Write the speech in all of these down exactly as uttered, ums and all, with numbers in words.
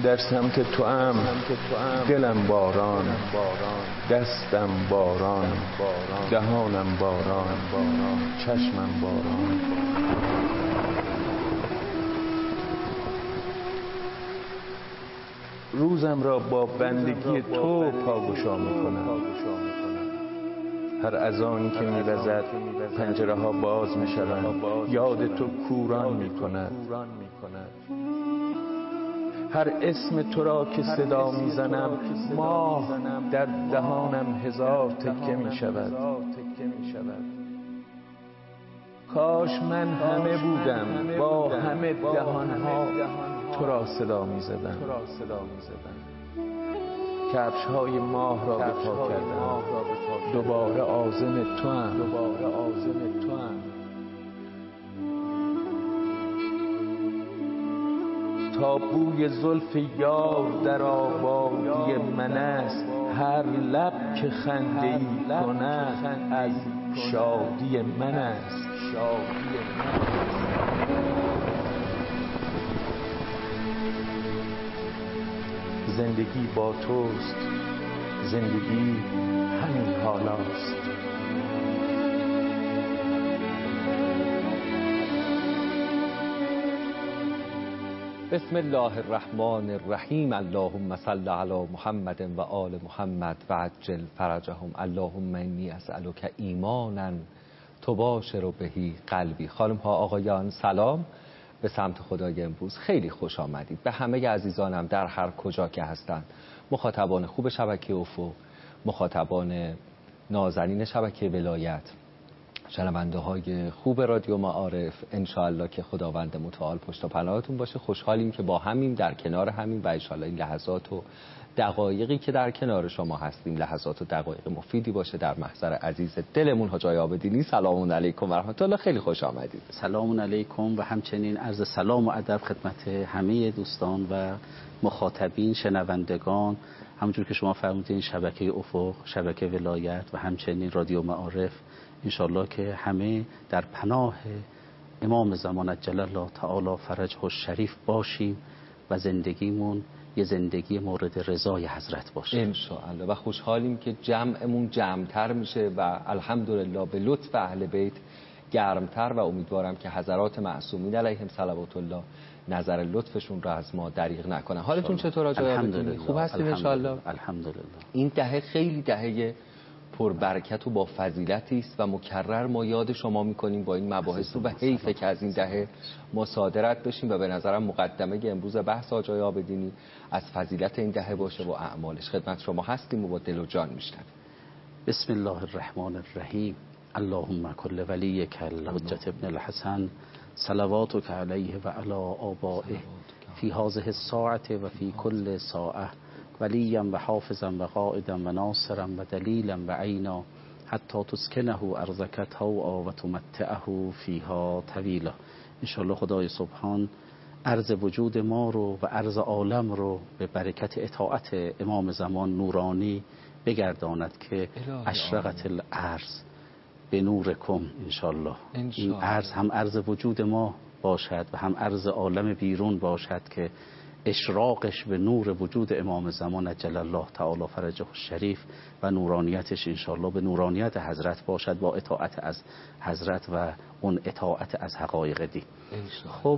در سمت تو ام دلم باران، دستم باران، دهانم باران، چشمم باران. روزم را با بندگی تو پاگشا میکنم. هر اذانی که میوزد پنجره ها باز میشوند، یاد تو کوران میکند. هر اسم تو را که صدا میزنم، ماه در دهانم هزار تکه میشود. کاش من همه بودم با همه دهانها تو را صدا میزدم. کفش های ماه را به پا کردم، دوباره عازم تو ام. تا بوی زلف یار در آبادی من است، هر لب که خنده ای کند از شادی من است. زندگی با توست، زندگی همین حالاست. بسم الله الرحمن الرحیم. اللهم صل علی محمد و آل محمد و عجل فرجهم. اللهم انی اسألک ایمانا تباشر بهی قلبی. خانم ها آقایان سلام به سمت خدای امروز. خیلی خوش آمدید به همه عزیزانم در هر کجا که هستند، مخاطبان خوب شبکه افق، مخاطبان نازنین شبکه ولایت، شنونده های خوب رادیو معارف. انشاءالله که خداوند متعال پشت و پناهتون باشه. خوشحالیم که با همین در کنار همین و انشاءالله این لحظات و دقایقی که در کنار شما هستیم لحظات و دقایق مفیدی باشه. در محضر عزیز دلمون حاج آقای عابدینی، سلام علیکم و رحمت الله. خیلی خوش آمدید. سلام علیکم و همچنین عرض سلام و ادب خدمت همه دوستان و مخاطبین شنوندگان، همونجور که شما فرمودین شبکه افق، شبکه ولایت و همچنین رادیو معارف. انشالله که همه در پناه امام زمان عجل الله تعالی فرجه الشریف باشیم و زندگیمون یه زندگی مورد رضای حضرت باشه انشاءالله. و خوشحالیم که جمعمون جمعتر میشه و الحمدلله به لطف اهل بیت گرمتر و امیدوارم که حضرات معصومین علیهم صلوات الله نظر لطفشون رو از ما دریغ نکنن. حالتون چطور آقای عابدینی؟ خوب هستین انشاءالله؟ الحمدلله. این دهه خیلی دهه پربرکت و با فضیلتی است و مکرر ما یاد شما میکنیم با این مباحث و حیفه که از این دهه ما صادرت بشیم و به نظرم مقدمه امروز بحث آقای عابدینی از فضیلت این دهه باشه و اعمالش. خدمت شما هستیم و با دل و جان میشنویم. بسم الله الرحمن الرحیم. اللهم کل ولیک الحجة ابن الحسن صلواتک علیه و علی آبائه فی هذه الساعة و فی کل ساعه ولیا و حافظا و قائدا و ناصرا و دلیلا و عینا حتی تسکنه ارضک طوعا و تمتعه فیها طویلا. انشاءالله خدای سبحان عرض وجود ما رو و عرض عالم رو به برکت اطاعت امام زمان نورانی بگرداند که اشرقت الارض به نورکم. انشاءالله این عرض هم عرض وجود ما باشد و هم عرض عالم بیرون باشد که اشراقش به نور وجود امام زمان عجل الله تعالی فرجه الشریف و نورانیتش انشاءالله به نورانیت حضرت باشد با اطاعت از حضرت و اون اطاعت از حقایق دین. خب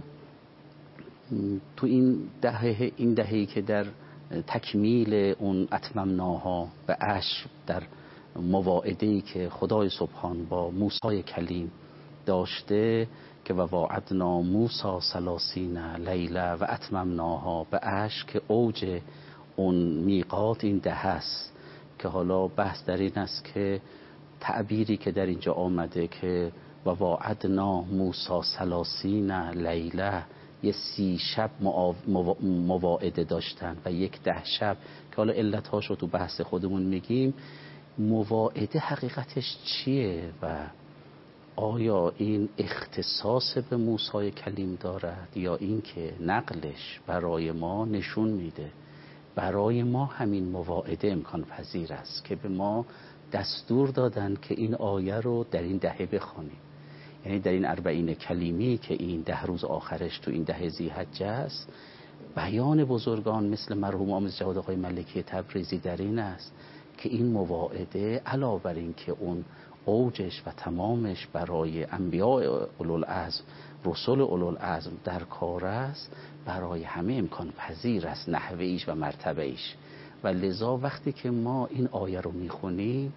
تو این دهه این دهه‌ای که در تکمیل اون اتممناها و عشر در مواعده‌ای که خدای سبحان با موسی کلیم داشته که و واعدنا موسی ثلاثین لیله و اتممناها به عشر که اوج اون میقات این دهه است که حالا بحث در این است که تعبیری که در اینجا آمده که و واعدنا موسی ثلاثین لیله یه سی شب مواعده داشتن و یک ده شب که حالا علتهاش رو تو بحث خودمون میگیم. مواعده حقیقتش چیه و آیا این اختصاص به موسی کلیم دارد یا این که نقلش برای ما نشون میده برای ما همین مواعده امکان پذیر است که به ما دستور دادن که این آیه رو در این دهه بخوانیم. یعنی در این اربعین کلیمی که این ده روز آخرش تو این ده ذی‌حجه است بیان بزرگان مثل مرحوم آموز جواد آقای ملکی تبریزی در این است که این مواعده علاوه بر این که اون اوجش و تمامش برای انبیاء اولوالعزم رسول اولوالعزم در کار است، برای همه امکان پذیر است نحوه ایش و مرتبه ایش. و لذا وقتی که ما این آیه رو میخونیم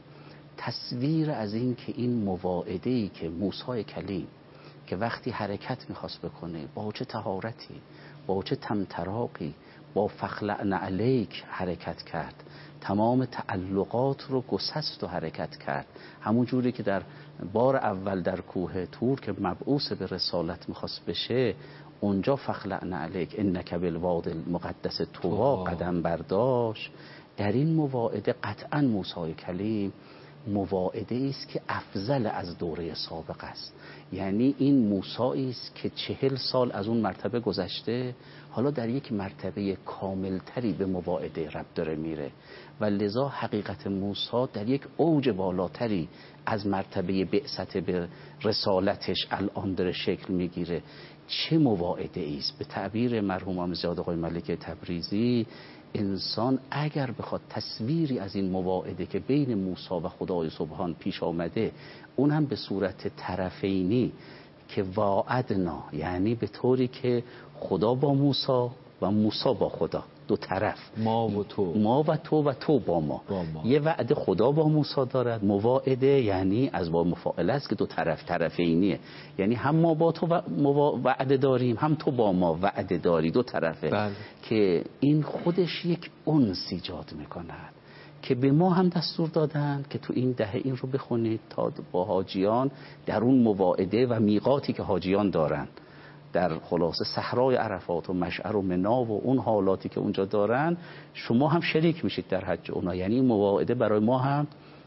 تصویر از این که این مواعده‌ای که موسی کلیم که وقتی حرکت میخواست بکنه با چه طهارتی، با چه طمطراقی، با فخلعن علیک حرکت کرد، تمام تعلقات رو گسست و حرکت کرد، همون جوری که در بار اول در کوه طور که مبعوث به رسالت میخواست بشه اونجا فخلعن علیک انک بالواد المقدس طوا قدم برداشت. در این مواعده قطعا موسی کلیم مواعده است که افضل از دوره سابق است. یعنی این موسی است که چهل سال از اون مرتبه گذشته، حالا در یک مرتبه کاملتری به مواعده رب داره میره و لذا حقیقت موسی در یک اوج بالاتری از مرتبه بعثت به رسالتش الان داره شکل میگیره. چه مواعده است؟ به تعبیر مرحوم آموز جواد آقای ملکی تبریزی، انسان اگر بخواد تصویری از این مواعده که بین موسی و خدای سبحان پیش آمده، اون هم به صورت طرفینی که واعدنا، یعنی به طوری که خدا با موسی و موسی با خدا، دو طرف، ما و تو ما و تو و تو با ما, با ما. یه وعده خدا با موسی دارد، مواعده یعنی از با مفاعله است که دو طرف طرفینیه، یعنی هم ما با تو وعده داریم هم تو با ما وعده داری، دو طرفه. بله. که این خودش یک انس ایجاد میکند که به ما هم دستور دادن که تو این دهه این رو بخونید تا با حاجیان در اون مواعده و میقاتی که حاجیان دارن در خلاصه صحرای عرفات و مشعر و منا و اون حالاتی که اونجا دارن، شما هم شریک میشید در حج اونا. یعنی این مواعده برای ما هم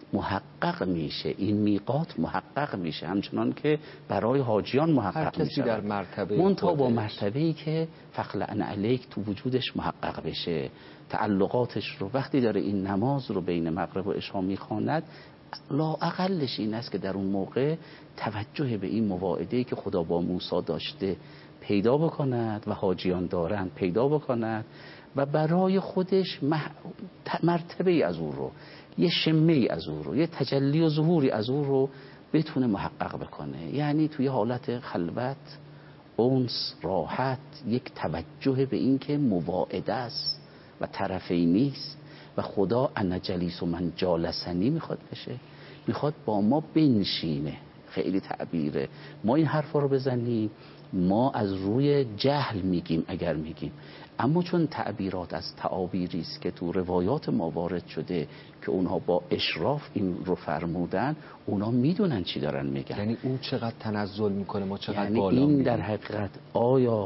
محقق میشه، این میقات محقق میشه همچنان که برای حاجیان محقق میشه. هر کسی در مرتبه منتها با مرتبه‌ای که فخلعن علیک تو وجودش محقق بشه، تعلقاتش رو وقتی داره این نماز رو بین مغرب و عشا میخواند، لااقلش این است که در اون موقع توجه به این مواعده‌ای که خدا با موسی داشته پیدا بکند و حاجیان دارند پیدا بکند و برای خودش مح... مرتبه از او رو، یه شمه از او رو، یه تجلی و ظهوری از او رو بتونه محقق بکنه. یعنی توی حالت خلوت، انس، راحت، یک توجه به این که مواعده است و طرفی نیست و خدا انا جلیس و من جالسنی میخواد بشه، میخواد با ما بنشینه. خیلی تعبیره، ما این حرفا رو بزنیم ما از روی جهل میگیم اگر میگیم، اما چون تعبیرات از تعابیری است که تو روایات ما وارد شده که اونها با اشراف این رو فرمودن، اونا میدونن چی دارن میگن. یعنی اون چقدر تنزل میکنه ما چقدر یعنی بالا این میگیم. در حقیقت آیا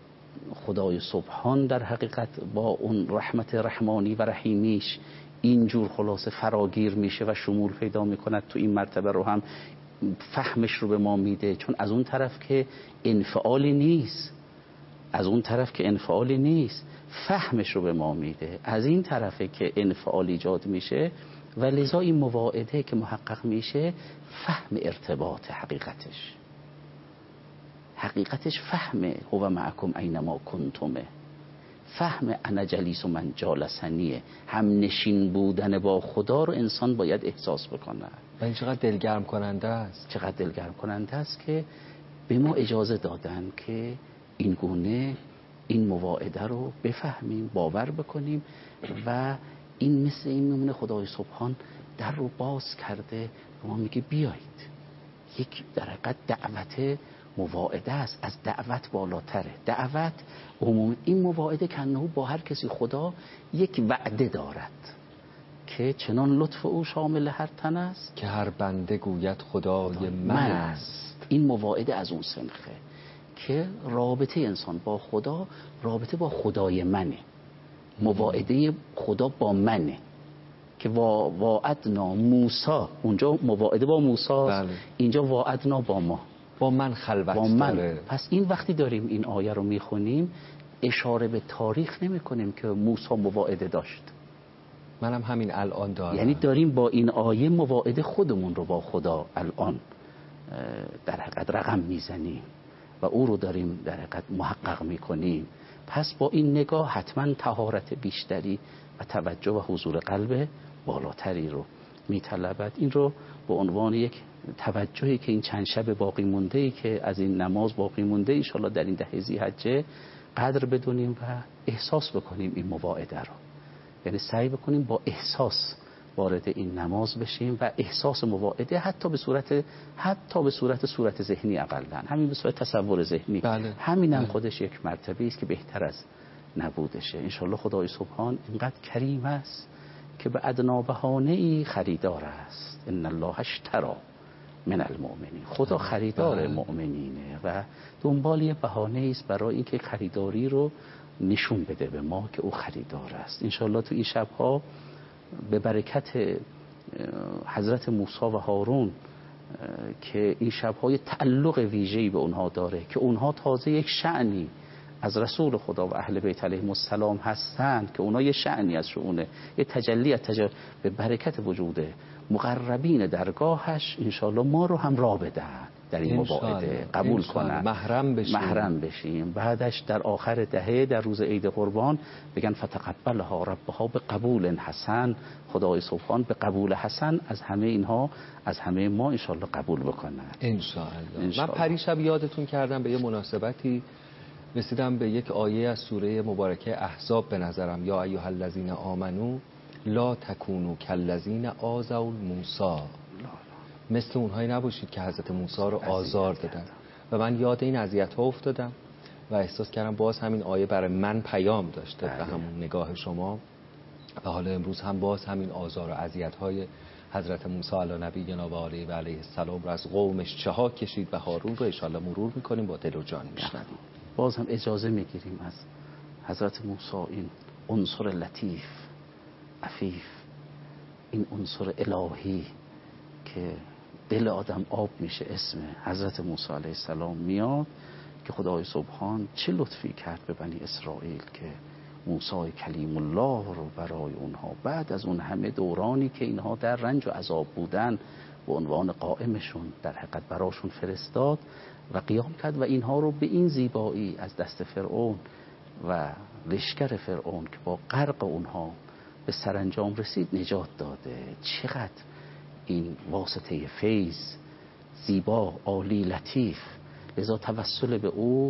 خدای سبحان در حقیقت با اون رحمت رحمانی و رحیمیش اینجور خلاصه فراگیر میشه و شمول پیدا میکند تو این مرتبه رو هم فهمش رو به ما میده، چون از اون طرف که انفعالی نیست، از اون طرف که انفعالی نیست فهمش رو به ما میده، از این طرفه که انفعال ایجاد میشه و لذا این مواعده که محقق میشه فهم ارتباط حقیقتش حقیقتش فهمه هو معکم اینما کنتمه، فهم انا جلیس و من جالسنیه، هم نشین بودن با خدا رو انسان باید احساس بکنه. و این چقدر دلگرم کننده است، چقدر دلگرم کننده است که به ما اجازه دادن که این گونه این مواعده رو بفهمیم، باور بکنیم و این مثل این میمونه خدای سبحان در رو باز کرده و ما میگه بیایید. یک در حقیقت دعوت مواعده است، از دعوت بالاتره. دعوت عموم این مواعده که انه با هر کسی خدا یک وعده دارد که چنان لطف او شامل هر تن است که هر بنده گوید خدای من, من است. این مواعده از اون سنخه که رابطه انسان با خدا رابطه با خدای منه، مواعده خدا با منه که وا واعدنا موسی، اونجا مواعده با موسی است، اینجا واعدنا با ما، با من خلوت با من داره. پس این وقتی داریم این آیه رو میخونیم اشاره به تاریخ نمی کنیم که موسی مواعده داشت، منم هم همین الان دارم، یعنی داریم با این آیه مواعده خودمون رو با خدا الان در حقیقت رقم میزنیم و او رو داریم در حقیقت محقق میکنیم پس با این نگاه حتما طهارت بیشتری و توجه و حضور قلب بالاتری رو میطلبد. این رو به عنوان یک توجهی که این چند شب باقی مونده ای که از این نماز باقی مونده ان شاءالله در این دهه ذی‌حجه قدر بدونیم و احساس بکنیم این مواعده رو. یعنی سعی بکنیم با احساس وارد این نماز بشیم و احساس مواعده حتی به صورت حتی به صورت صورت ذهنی اقلن، همین به صورت تصور ذهنی. بله. همین هم بله. خودش یک مرتبه است که بهتر از نبودشه. ان شاءالله خدای سبحان اینقدر کریم است که به ادنا بهانه‌ای خریدار است. ان الله اشتری من المؤمنین. خدا خریدار مؤمنینه و دنبال یه بهانه‌ای است برای اینکه خریداری رو نشون بده به ما که او خریدار است. ان شاءالله تو این شب‌ها به برکت حضرت موسی و هارون که این شب‌های تعلق ویژه‌ای به اونها داره که اونها تازه یک شأنی از رسول خدا و اهل بیت علیهم السلام هستند که اونها یه شأنی از شؤونه، یه تجلی از تجلی به برکت وجود مقربین درگاهش انشالله ما رو هم راه بدن در این مواعده، قبول کنن، محرم بشیم. محرم بشیم. بعدش در آخر دهه در روز عید قربان بگن فتقبلها ربها به قبول حسن، خدای سبحان به قبول حسن از همه اینها از همه ما انشالله قبول بکنن انشالله. من پریشب یادتون کردم به یه مناسبتی رسیدم به یک آیه از سوره مبارکه احزاب به نظرم، یا ایها الذین آمنو لا تکونوا کالذین آذوا موسی، مثل اونهایی نباشید که حضرت موسی رو آزار دادن. و من یاد این اذیت‌ها افتادم و احساس کردم باز همین آیه برای من پیام داشته به همون نگاه شما و حالا امروز هم باز همین آزار و اذیت‌های حضرت موسی علی نبینا و آله و علیه السلام رو از قومش چه ها کشید و هارون رو ان شاءالله مرور می‌کنیم، با دل و جان می‌شنویم. باز هم اجازه میگیریم از حضرت موسی این عنصر لطیف عفیف، این عنصر الهی که دل آدم آب میشه، اسم حضرت موسی علیه السلام میاد که خدای سبحان چه لطفی کرد به بنی اسرائیل که موسی کلیم الله رو برای اونها بعد از اون همه دورانی که اینها در رنج و عذاب بودن به عنوان قائمشون در حقیقت براشون فرستاد و قیام کرد و اینها رو به این زیبایی از دست فرعون و لشکر فرعون که با غرق اونها به سرانجام رسید نجات داده. چقدر این واسطه فیض زیبا، عالی، لطیف. لذا توسل به او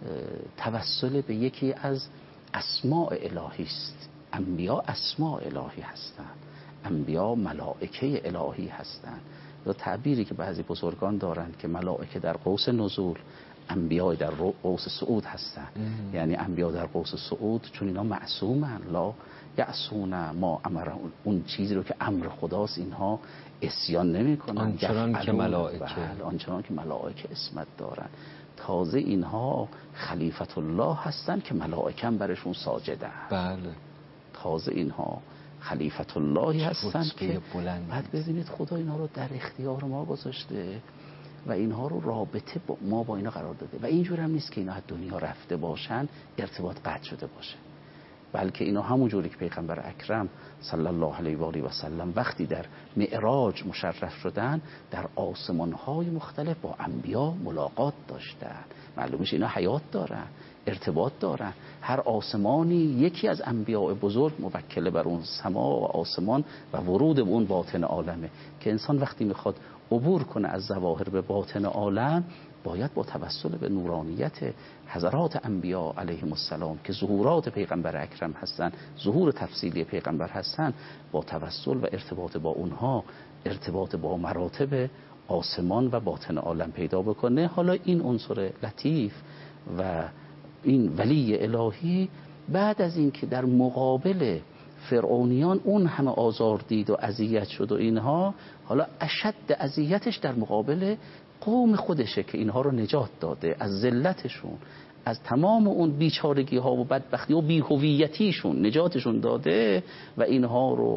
توسل به یکی از اسماء الهی است. انبیا اسماء الهی هستند، انبیا ملائکه الهی هستند. و تعبیری که بعضی بزرگان دارند که ملائکه در قوس نزول، انبیا در قوس صعود هستند. یعنی انبیا در قوس صعود چون اینا معصومن، لا یعصون ما امر، اون چیزی رو که امر خداست اینها عصیان نمیکنن، آنچنان که ملائکه آنچنان که ملائکه اسمت دارن. تازه اینها خلیفت الله هستن که ملائکه هم برشون ساجدن. بله. تازه اینها خلیفت اللهی هستن که بعد ببینید خدا اینها رو در اختیار ما گذاشته و اینها رو رابطه با ما با اینا قرار داده و اینجور هم نیست که اینا از دنیا رفته باشن ارتباط قطع شده باشه، بلکه اینا همون جوری که پیغمبر اکرم صلی الله علیه و آله و سلم وقتی در معراج مشرف شدن در آسمان‌های مختلف با انبیا ملاقات داشتن. معلومه اینا حیات دارن، ارتباط دارن. هر آسمانی یکی از انبیاء بزرگ موکل بر اون سما و آسمان و ورود به اون باطن عالمه که انسان وقتی میخواد عبور کنه از ظواهر به باطن عالم باید با توسل به نورانیت حضرات انبیا علیهم السلام که ظهورات پیغمبر اکرم هستن، ظهور تفصیلی پیغمبر هستن، با توسل و ارتباط با اونها ارتباط با مراتب آسمان و باطن عالم پیدا بکنه. حالا این عنصر لطیف و این ولی الهی بعد از این که در مقابل فرعونیان اون همه آزار دید و اذیت شد و اینها، حالا اشد اذیتش در مقابل قوم خودشه که اینها رو نجات داده از ذلتشون، از تمام اون بیچارگی ها و بدبختی و بی‌هویتیشون نجاتشون داده و اینها رو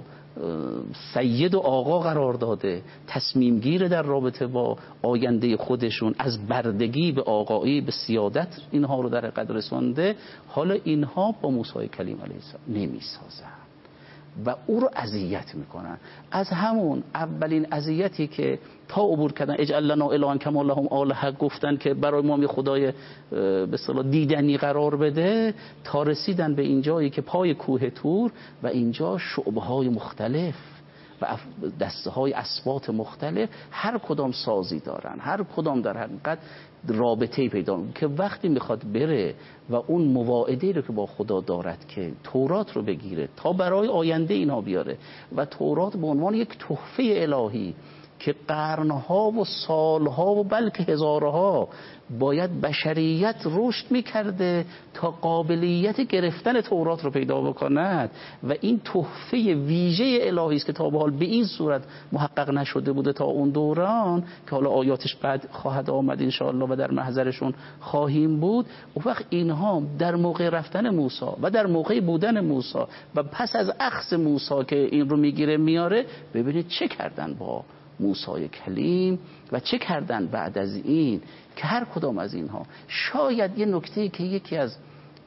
سید و آقا قرار داده، تصمیم گیر در رابطه با آینده خودشون، از بردگی به آقایی به سیادت اینها رو در حقیقت رسونده. حالا اینها با موسی کلیم علیه السلام نمی سازن و او رو اذیت میکنن. از همون اولین اذیتی که تا عبور کردن اجعل لنا الها کما لهم آلهه گفتن که برای ما می خدای به اصطلاح دیدنی قرار بده، تا رسیدن به این جایی که پای کوه طور و اینجا شعبه های مختلف و دسته های اسبات مختلف هر کدام سازی دارن، هر کدام در حقیقت رابطه پیدا که وقتی میخواد بره و اون مواعده رو که با خدا دارد که تورات رو بگیره تا برای آینده اینا بیاره و تورات به عنوان یک تحفه الهی که قرنها و سالها و بلکه هزارها باید بشریت رشد میکرده تا قابلیت گرفتن تورات رو پیدا بکند و این تحفه ویژه الهی است که تا به حال به این صورت محقق نشده بوده تا اون دوران که حالا آیاتش بعد خواهد آمد انشاءالله و در محضرشون خواهیم بود. اون وقت اینها در موقع رفتن موسی و در موقع بودن موسی و پس از اخذ موسی که این رو میگیره میاره، ببینید چه کردن با موسی کلیم و چه کردن بعد از این که هر کدام از اینها شاید یه نکته که یکی از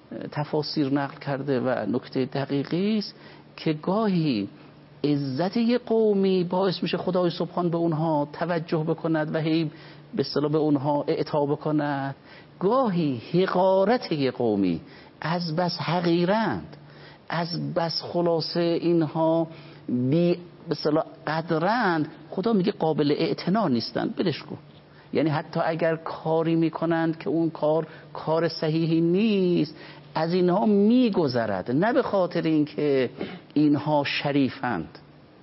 تفاسیر نقل کرده و نکته دقیقی است که گاهی عزت یه قومی باعث میشه خدای سبحان به اونها توجه بکند و هی به اصطلاح به اونها اعطا بکند، گاهی حقارت یه قومی از بس حقیرند، از بس خلاصه اینها بی به اصطلاح قدرند، خدا میگه قابل اعتنا نیستن، بلش کن. یعنی حتی اگر کاری میکنند که اون کار کار صحیحی نیست، از اینها میگذرد، نه به خاطر اینکه اینها شریفند،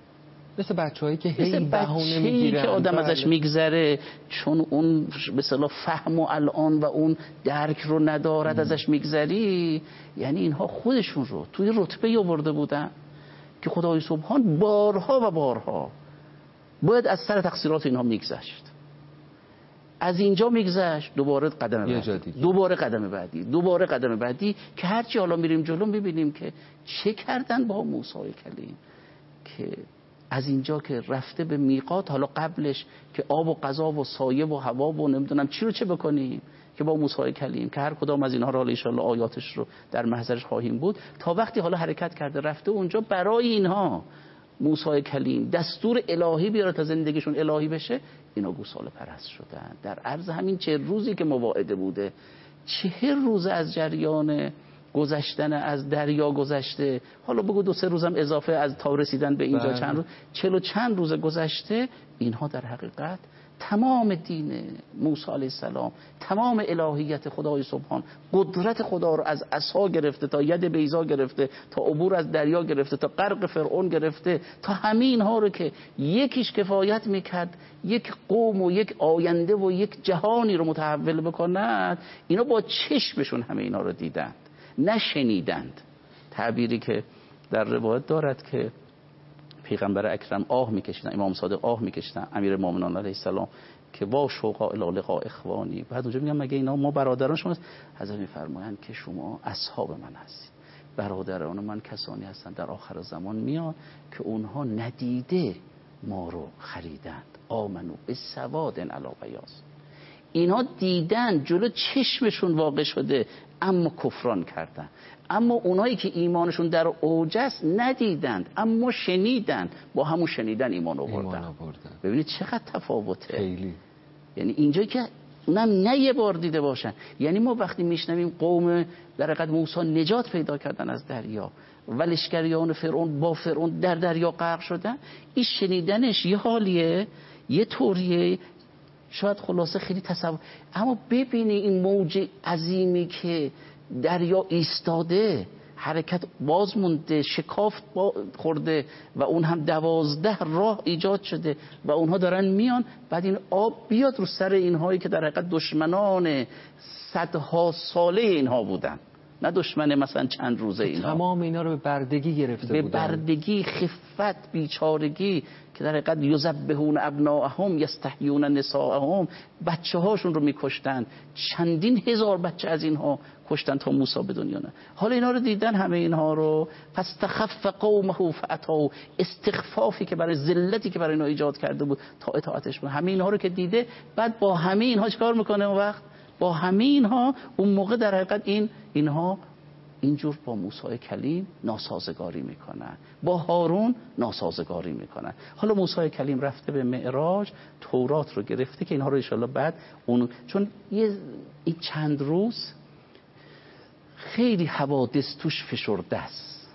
مثل بچه‌هایی که هی بهونه میگیرن که آدم ازش میگذره چون اون به اصطلاح فهم و الان و اون درک رو ندارد ازش میگذری. یعنی اینها خودشون رو توی رتبه آورده بودن که خدای سبحان بارها و بارها باید از سر تقصیرات اینها میگذشت، از اینجا میگذشت دوباره قدم بعدی، دوباره قدم بعدی، دوباره قدم بعدی که هرچی حالا میریم جلو میبینیم که چه کردن با موسی کلیم که از اینجا که رفته به میقات، حالا قبلش که آب و غذا و سایه و هوا و نمیدونم چی رو چه بکنیم که با موسی کلیم که هر کدام از اینها رو حالا ان شاء الله آیاتش رو در محضرش خواهیم بود، تا وقتی حالا حرکت کرده رفته اونجا برای اینها موسی کلیم دستور الهی بیاره تا زندگیشون الهی بشه، اینا گوساله پرست شدن. در عرض همین چه روزی که مواعده بوده، چهر روز از جریان گذشتن از دریا گذشته، حالا بگو دو سه روزم اضافه از تا رسیدن به اینجا بله. چند روز، چلو چند روز گذشته، اینها در حقیقت تمام دین موسی علیه السلام، تمام الهیت خدای سبحان، قدرت خدا رو از عصا گرفته تا ید بیضا گرفته تا عبور از دریا گرفته تا غرق فرعون گرفته تا همین ها رو که یکیش کفایت میکرد یک قوم و یک آینده و یک جهانی رو متحول بکند، اینا با چشمشون همه اینا رو دیدند نشنیدند. تعبیری که در روایت دارد که پیغمبر اکرم آه میکشیدن، امام صادق آه میکشیدن، امیر مومنان علیه السلام که وا شوقا الی لقاء اخوانی، بعد اونجا میگم مگه اینا ما برادران شما؟ حضرت میفرمایند که شما اصحاب من هستید، برادران من کسانی هستند در آخر زمان میان که اونها ندیده ما رو خریدند، آمنو بالسواد علی بیاض، اینها دیدن جلو چشمشون واقع شده اما کفران کردن. اما اونایی که ایمانشون در اوج است ندیدند اما شنیدند، با همون شنیدن ایمان آوردن. ببینید چقدر تفاوته. خیلی. یعنی اینجایی که اونم نه یه بار دیده باشن، یعنی ما وقتی میشنویم قوم در حقیقت موسی نجات پیدا کردن از دریا و لشکریان فرعون با فرعون در دریا غرق شدن، این شنیدنش یه حالیه، یه طوریه، شاید خلاصه خیلی تصور، اما ببینی این موج عظیمی که دریا ایستاده، حرکت باز مونده، شکافت خورده و اون هم دوازده راه ایجاد شده و اونها دارن میان، بعد این آب بیاد رو سر اینهایی که در حقیقت دشمنان صدها ساله اینها بودن، نه دشمن مثلا چند روزه اینها. تمام اینا رو به بردگی گرفته به بودن، به بردگی، خفت، بیچارگی، که در حقیقت یذبحون ابناءهم یستحیون نساءهم، بچه هاشون رو میکشتن، چندین هزار بچه از اینها کشتن تا موسی به دنیا نه. حالا اینا رو دیدن همه اینها رو، پس تخف قومه فاتوا، استخفافی که برای ذلتی که برای اینا ایجاد کرده بود تا اطاعتش بود، همه اینها رو که دیده، بعد با همه اینها چیکار میکنه؟ اون وقت با همه اینها اون موقع در حقیقت این اینها اینجور با موسی کلیم ناسازگاری میکنن، با هارون ناسازگاری میکنن. حالا موسی کلیم رفته به معراج، تورات رو گرفته که اینها رو انشالله بعد اون، چون یه این چند روز خیلی حوادث توش فشرده است،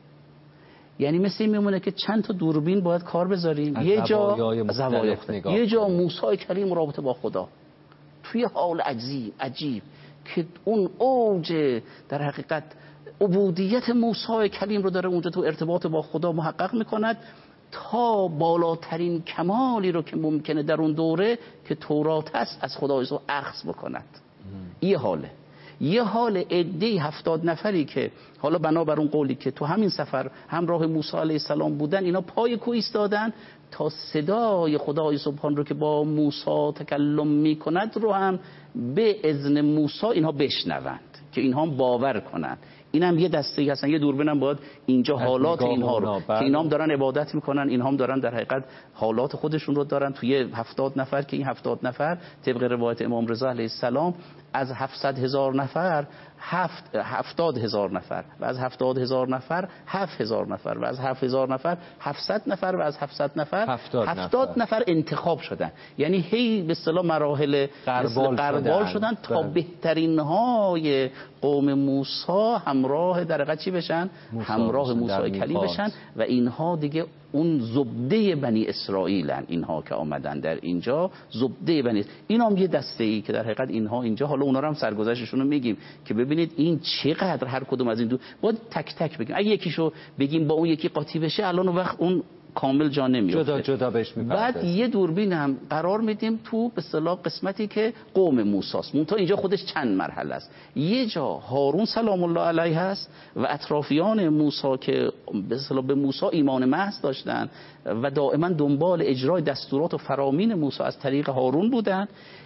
یعنی مثل این میمونه که چند تا دوربین باید کار بذاریم، یه جا زوایای مختلف، یه جا موسی کلیم رابطه با خدا توی حال عجیب عجیب که اون اوج در حقیقت عبودیت موسی کلیم رو داره اونجا تو ارتباط با خدا محقق میکند، تا بالاترین کمالی رو که ممکنه در اون دوره که تورات هست از خدا رو اخذ بکند. یه حاله یه حال عده‌ای هفتاد نفری که حالا بنابر اون قولی که تو همین سفر همراه موسی علیه السلام بودن، اینا پای کوه ایستادن تا صدای خدای سبحان رو که با موسی تکلم میکند رو هم به اذن موسی اینها بشنوند که اینها هم باور کنند. این هم یه دسته ای هستن، یه دوربین هم باید اینجا حالات اینها رو که اینا هم دارن عبادت میکنن، اینها هم دارن در حقیقت حالات خودشون رو دارن توی هفتاد نفر که این هفتاد نفر طبق روایت امام رضا علیه السلام از هفتصد هزار نفر هفت هفتاد هزار نفر و از هفتاد هزار نفر هفت هزار نفر و از هفت هزار نفر هفتصد نفر و از هفتصد نفر هفتاد, هفتاد نفر. نفر انتخاب شدن، یعنی هی به اصطلاح مراحل قربال شدن, شدن تا بهترین های قوم موسی همراه در حقیقت چی بشن؟ همراه موسی کلیم بشن و اینها دیگه اون زبده بنی اسرائیلن، اینها که آمدن در اینجا زبده بنی، اینا هم یه دسته ای که در حقیقت اینها اینجا، حالا اونا رو هم سرگذشتشون رو میگیم که ببینید این چقدر هر کدوم از این دو باید تک تک بگیم. اگه یکیشو بگیم با اون یکی قاطی بشه الان وقت اون کامل جا نمیفته، جدا جدا بهش میپرده. بعد یه دوربین هم قرار میدیم تو به اصطلاح قسمتی که قوم موسی است، منتها اینجا خودش چند مرحله است. یه جا هارون سلام الله علیه هست و اطرافیان موسی که به اصطلاح به موسی ایمان محض داشتن و دائما دنبال اجرای دستورات و فرامین موسی از طریق هارون بودن.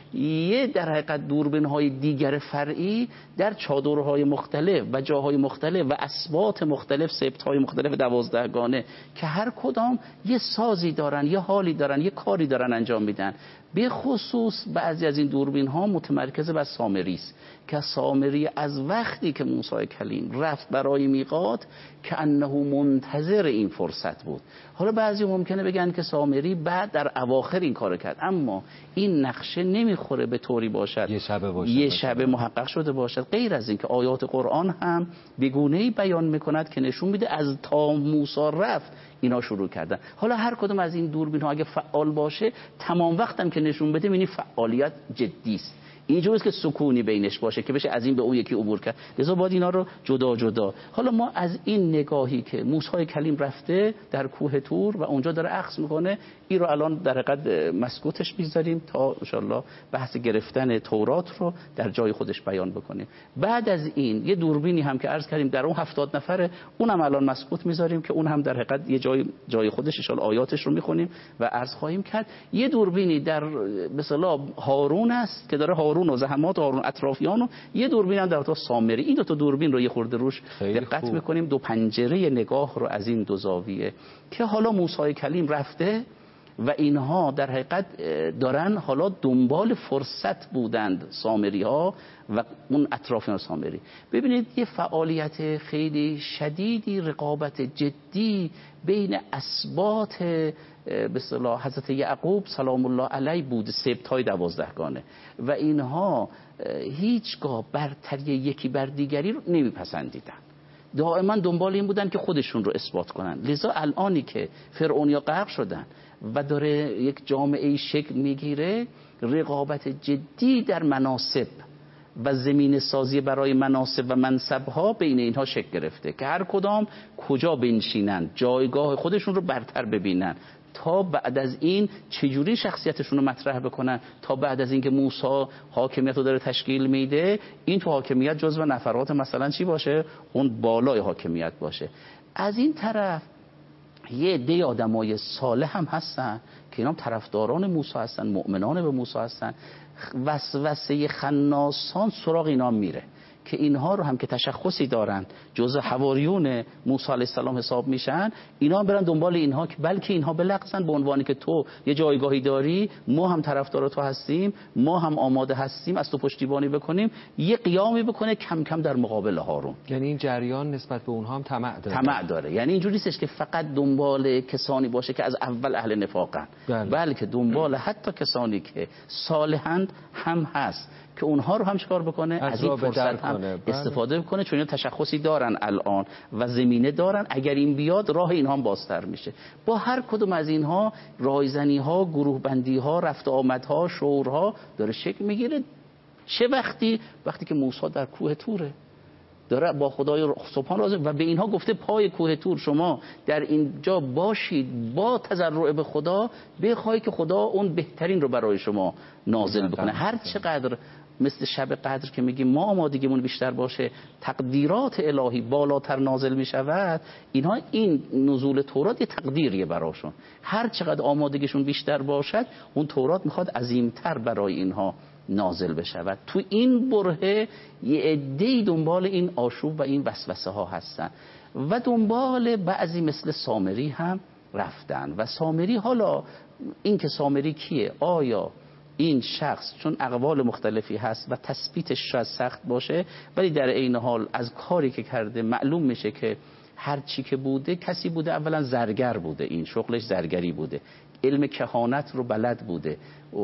یه در حقیقت دوربین‌های دیگر فرعی در چادرهای مختلف و جاهای مختلف و اسبات مختلف، سبت‌های مختلف دوازدهگانه که هر کدام یه سازی دارن، یه حالی دارن، یه کاری دارن انجام میدن. به خصوص بعضی از این دوربین‌ها متمرکز بر سامری است که سامری از وقتی که موسی کلیم رفت برای میقات که انه منتظر این فرصت بود. حالا بعضی ممکنه بگن که سامری بعد در اواخر این کار کرد، اما این نقشه نمیخوره به طوری باشد یه شب باشه یه شب محقق شده باشد، غیر از این که آیات قرآن هم به گونه‌ای بیان میکند که نشون میده از تا موسی رفت اینا شروع کردن. حالا هر کدوم از این دوربین ها اگه فعال باشه تمام وقتم که نشون بده می‌بینی فعالیت جدی است، اینجوریه که سکونی بینش باشه که بشه از این به اون یکی عبور کرد، لذا باید اینا رو جدا جدا. حالا ما از این نگاهی که موسی کلیم رفته در کوه طور و اونجا داره اخذ میکنه، این رو الان در حقیقت مسکوتش میذاریم تا ان شاءالله بحث گرفتن تورات رو در جای خودش بیان بکنیم. بعد از این یه دوربینی هم که عرض کردیم در اون هفتاد نفره، اونم الان مسکوت میذاریم که اون هم در حقیقت یه جای جای خودش ان شاءالله آیاتش رو میخونیم و عرض خواهیم کرد. یه دوربینی در به اصطلاح هارون است که داره هارون و زحمات هارون اطرافیان و یه دوربین هم در تا سامری. این دو تا دوربین رو یه خورده روش دقت میکنیم، دو پنجره نگاه رو از این دو زاویه که حالا موسی کلیم رفته و اینها در حقیقت دارن حالا دنبال فرصت بودند سامری ها و اون اطرافیان سامری. ببینید یه فعالیت خیلی شدیدی، رقابت جدی بین اسباط به اصطلاح حضرت یعقوب سلام الله علیه بود، سبط‌های دوازدهگانه، و اینها هیچگاه برتری یکی بر دیگری رو نمیپسندیدن، دائما دنبال این بودن که خودشون رو اثبات کنن. لذا الانی که فرعونیا غرق شدن و داره یک جامعه شکل میگیره، رقابت جدی در مناصب و زمین سازی برای مناصب و منصبها بین اینها شکل گرفته که هر کدام کجا بنشینن، جایگاه خودشون رو برتر ببینن تا بعد از این چجوری شخصیتشون رو مطرح بکنن، تا بعد از این که موسی حاکمیت رو داره تشکیل میده این تو حاکمیت جزو نفرات مثلا چی باشه، اون بالای حاکمیت باشه. از این طرف یه عده آدمای صالح هم هستن که اینا هم طرفداران موسی هستن، مؤمنان به موسی هستن. وسوسه خناسان سراغ اینا میره که اینها رو هم که تشخصی دارن جزء حواریون موسی علیه السلام حساب میشن، اینا هم برن دنبال اینها که بلکه اینها بلغزن به عنوانی که تو یه جایگاهی داری، ما هم طرفدار تو هستیم، ما هم آماده هستیم از تو پشتیبانی بکنیم، یه قیامی بکنه کم کم در مقابل هارون. یعنی این جریان نسبت به اونها هم طمع داره. طمع داره. یعنی اینجوری نیستش که فقط دنبال کسانی باشه که از اول اهل نفاقن، بله. بلکه دنبال حتی کسانی که صالحند هم هست که اونها رو هم چیکار بکنه، از, از این فرصت هم کنه. استفاده بکنه، چون اینا تشخصی دارن الان و زمینه دارن، اگر این بیاد راه اینها هم بازتر میشه. با هر کدوم از اینها رایزنی ها، گروه بندی ها، رفت آمدها، شورها داره شکل میگیره. چه وقتی؟ وقتی که موسی در کوه توره داره با خدای سبحان راضی و به اینها گفته پای کوه تور شما در اینجا باشید، با تضرع به خدا بخواهید که خدا اون بهترین رو برای شما نازل بکنه. هر چقدر مثل شب قدر که میگیم ما آمادگیمون بیشتر باشه، تقدیرات الهی بالاتر نازل میشود، اینها این نزول تورات یه تقدیریه براشون. هر چقدر آمادگیشون بیشتر باشد اون تورات میخواد عظیمتر برای اینها نازل بشود. تو این برهه یه عده‌ای دنبال این آشوب و این وسوسه ها هستن و دنبال بعضی مثل سامری هم رفتن. و سامری، حالا این که سامری کیه، آیا این شخص، چون اقوال مختلفی هست و تثبیتش شاید سخت باشه، ولی در عین حال از کاری که کرده معلوم میشه که هر چی که بوده کسی بوده، اولا زرگر بوده، این شغلش زرگری بوده، علم کهانت رو بلد بوده،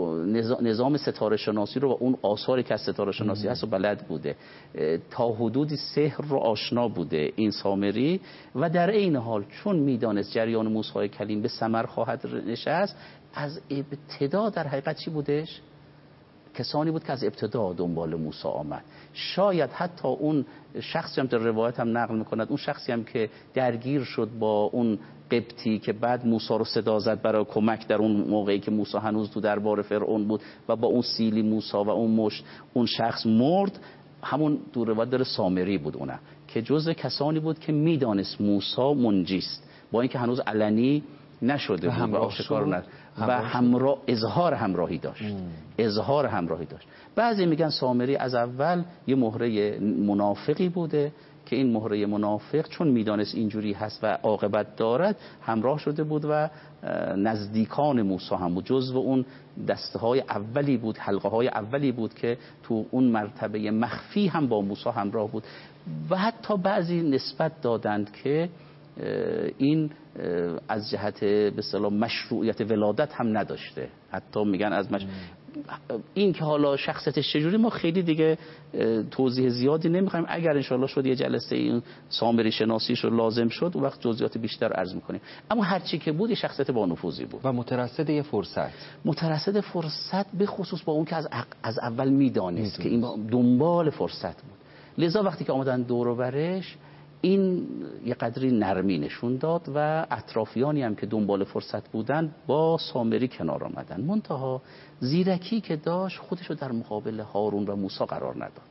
نظام ستاره شناسی رو و اون آثاری که از ستاره شناسی هست رو بلد بوده، تا حدودی سحر رو آشنا بوده این سامری. و در عین حال چون میدانست جریان موسی کلیم به ثمر خواهد نشست، از ابتدا در حقیقت چی بودش؟ کسانی بود که از ابتدا دنبال موسی آمد. شاید حتی اون شخصی هم در روایت هم نقل میکند، اون شخصی هم که درگیر شد با اون قبطی که بعد موسی رو صدا زد برای کمک در اون موقعی که موسی هنوز تو دربار فرعون بود و با اون سیلی موسی و اون مشت اون شخص مرد، همون دو روایت داره سامری بود، اونه که جزء کسانی بود که میدانست موسی منجیست، با اینکه هنوز علنی نشده بود و آشکار نشد و همراه اظهار همراهی داشت ام. اظهار همراهی داشت. بعضی میگن سامری از اول یه مهره منافقی بوده که این مهره منافق چون میدانست اینجوری هست و عاقبت دارد همراه شده بود و نزدیکان موسی هم بود، جزو اون دسته های اولی بود، حلقه های اولی بود که تو اون مرتبه مخفی هم با موسی همراه بود. و حتی بعضی نسبت دادند که این از جهت به اصطلاح مشروعیت ولادت هم نداشته، حتی میگن از مش... این که حالا شخصیتش چجوری ما خیلی دیگه توضیح زیادی نمیخوایم، اگر انشالله شد یه جلسه این سامری شناسیش رو لازم شد اون وقت جزئیات بیشتر عرض میکنیم. اما هر چی که بود یه شخصیت با نفوذی بود و مترصد یه فرصت مترصد فرصت به خصوص با اون که از از اول میدانست که این دنبال فرصت بود. لذا وقتی که آمدن دور و برش این یه قدری نرمی نشون داد و اطرافیانی هم که دنبال فرصت بودن با سامری کنار آمدن. منتها زیرکی که داشت خودش رو در مقابل هارون و موسی قرار نداد،